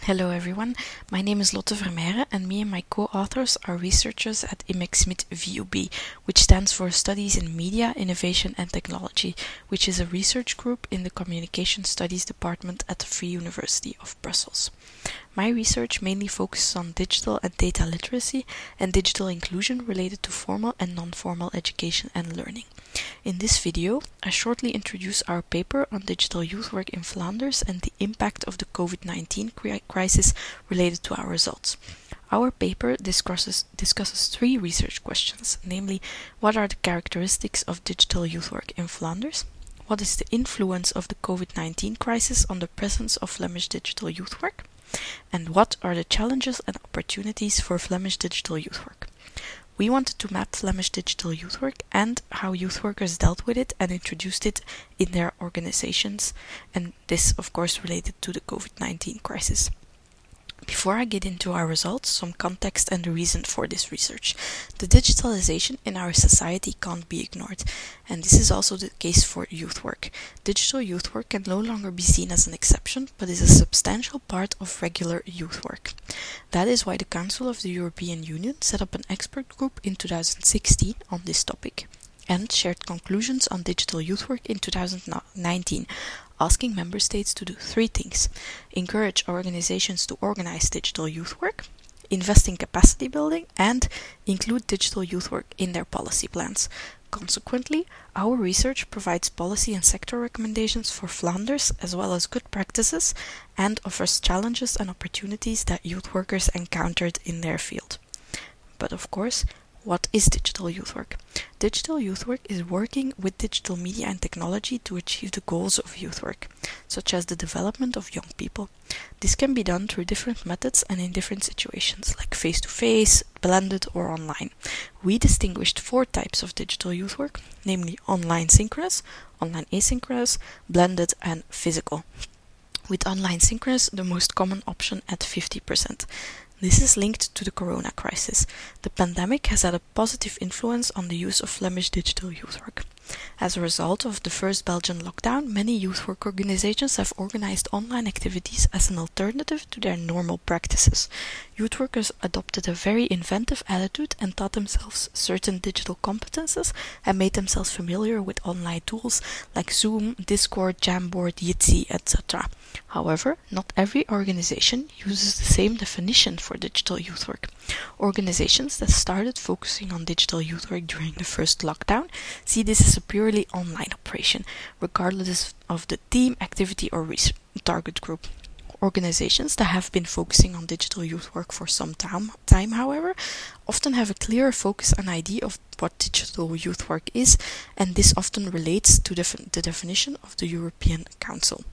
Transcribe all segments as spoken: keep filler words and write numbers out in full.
Hello everyone, my name is Lotte Vermeijeren and me and my co-authors are researchers at I M E C SMIT V U B, which stands for Studies in Media, Innovation and Technology, which is a research group in the Communication Studies department at the Free University of Brussels. My research mainly focuses on digital and data literacy and digital inclusion related to formal and non-formal education and learning. In this video, I shortly introduce our paper on digital youth work in Flanders and the impact of the COVID nineteen crisis related to our results. Our paper discusses, discusses three research questions, namely, what are the characteristics of digital youth work in Flanders? What is the influence of the COVID nineteen crisis on the presence of Flemish digital youth work? And what are the challenges and opportunities for Flemish digital youth work? We wanted to map Flemish digital youth work and how youth workers dealt with it and introduced it in their organizations, and this of course related to the COVID nineteen crisis. Before I get into our results, some context and the reason for this research. The digitalization in our society can't be ignored, and this is also the case for youth work. Digital youth work can no longer be seen as an exception, but is a substantial part of regular youth work. That is why the Council of the European Union set up an expert group in two thousand sixteen on this topic and shared conclusions on digital youth work in two thousand nineteen, asking member states to do three things: encourage organizations to organize digital youth work, invest in capacity building, and include digital youth work in their policy plans. Consequently, our research provides policy and sector recommendations for Flanders as well as good practices and offers challenges and opportunities that youth workers encountered in their field. But of course, what is digital youth work? Digital youth work is working with digital media and technology to achieve the goals of youth work, such as the development of young people. This can be done through different methods and in different situations, like face-to-face, blended or online. We distinguished four types of digital youth work, namely online synchronous, online asynchronous, blended and physical. With online synchronous, the most common option at fifty percent. This is linked to the corona crisis. The pandemic has had a positive influence on the use of Flemish digital youth work. As a result of the first Belgian lockdown, many youth work organizations have organized online activities as an alternative to their normal practices. Youth workers adopted a very inventive attitude and taught themselves certain digital competences and made themselves familiar with online tools like Zoom, Discord, Jamboard, Jitsi, et cetera. However, not every organization uses the same definition for digital youth work. Organizations that started focusing on digital youth work during the first lockdown see this as a purely online operation, regardless of the team, activity or target group. Organizations that have been focusing on digital youth work for some time, time, however, often have a clearer focus and idea of what digital youth work is, and this often relates to the, the definition of the European Council.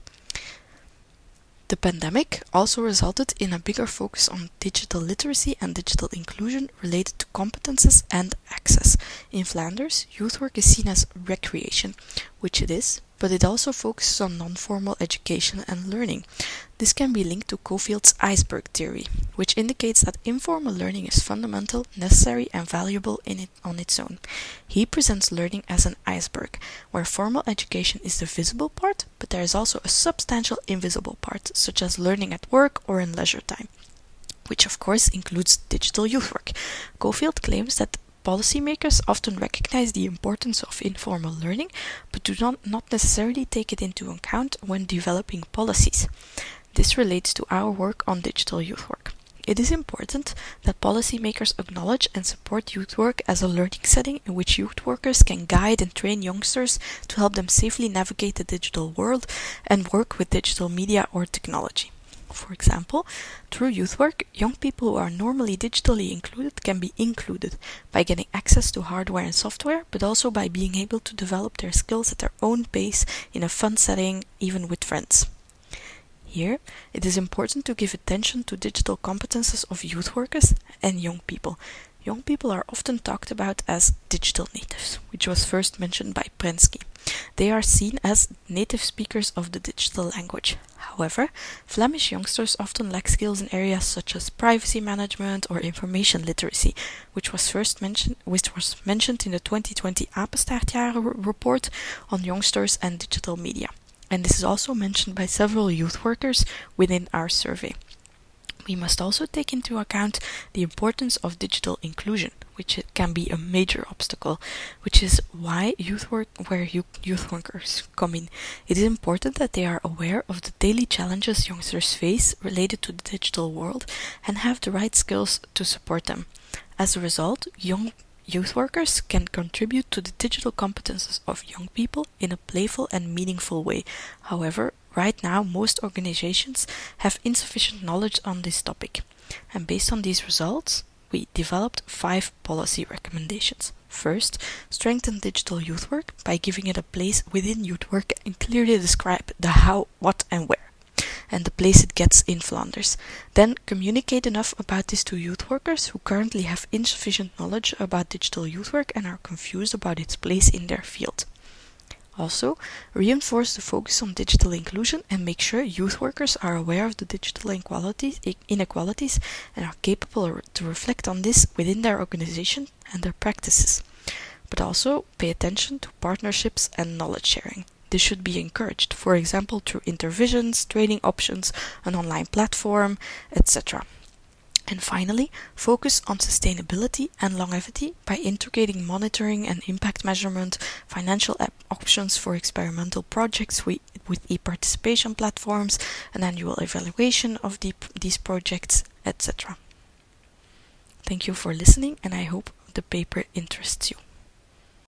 The pandemic also resulted in a bigger focus on digital literacy and digital inclusion related to competences and access. In Flanders, youth work is seen as recreation, which it is, but it also focuses on non-formal education and learning. This can be linked to Cofield's iceberg theory, which indicates that informal learning is fundamental, necessary and valuable in it on its own. He presents learning as an iceberg, where formal education is the visible part, but there is also a substantial invisible part, such as learning at work or in leisure time, which of course includes digital youth work. Cofield claims that policymakers often recognize the importance of informal learning, but do not, not necessarily take it into account when developing policies. This relates to our work on digital youth work. It is important that policymakers acknowledge and support youth work as a learning setting in which youth workers can guide and train youngsters to help them safely navigate the digital world and work with digital media or technology. For example, through youth work, young people who are normally digitally included can be included by getting access to hardware and software, but also by being able to develop their skills at their own pace in a fun setting, even with friends. Here, it is important to give attention to digital competences of youth workers and young people. Young people are often talked about as digital natives, which was first mentioned by Prensky. They are seen as native speakers of the digital language. However, Flemish youngsters often lack skills in areas such as privacy management or information literacy, which was first mentioned, which was mentioned in the twenty twenty Apenstaartjaren report on youngsters and digital media. And this is also mentioned by several youth workers within our survey. We must also take into account the importance of digital inclusion, which can be a major obstacle, which is why youth work, where youth workers come in. It is important that they are aware of the daily challenges youngsters face related to the digital world and have the right skills to support them. As a result, young youth workers can contribute to the digital competences of young people in a playful and meaningful way. However, right now, most organizations have insufficient knowledge on this topic. And based on these results, we developed five policy recommendations. First, strengthen digital youth work by giving it a place within youth work and clearly describe the how, what and where, and the place it gets in Flanders. Then communicate enough about this to youth workers who currently have insufficient knowledge about digital youth work and are confused about its place in their field. Also, reinforce the focus on digital inclusion and make sure youth workers are aware of the digital inequalities, inequalities and are capable to reflect on this within their organization and their practices. But also pay attention to partnerships and knowledge sharing. This should be encouraged, for example, through interventions, training options, an online platform, et cetera. And finally, focus on sustainability and longevity by integrating monitoring and impact measurement, financial options for experimental projects with, with e-participation platforms, an annual evaluation of the, these projects, et cetera. Thank you for listening, and I hope the paper interests you.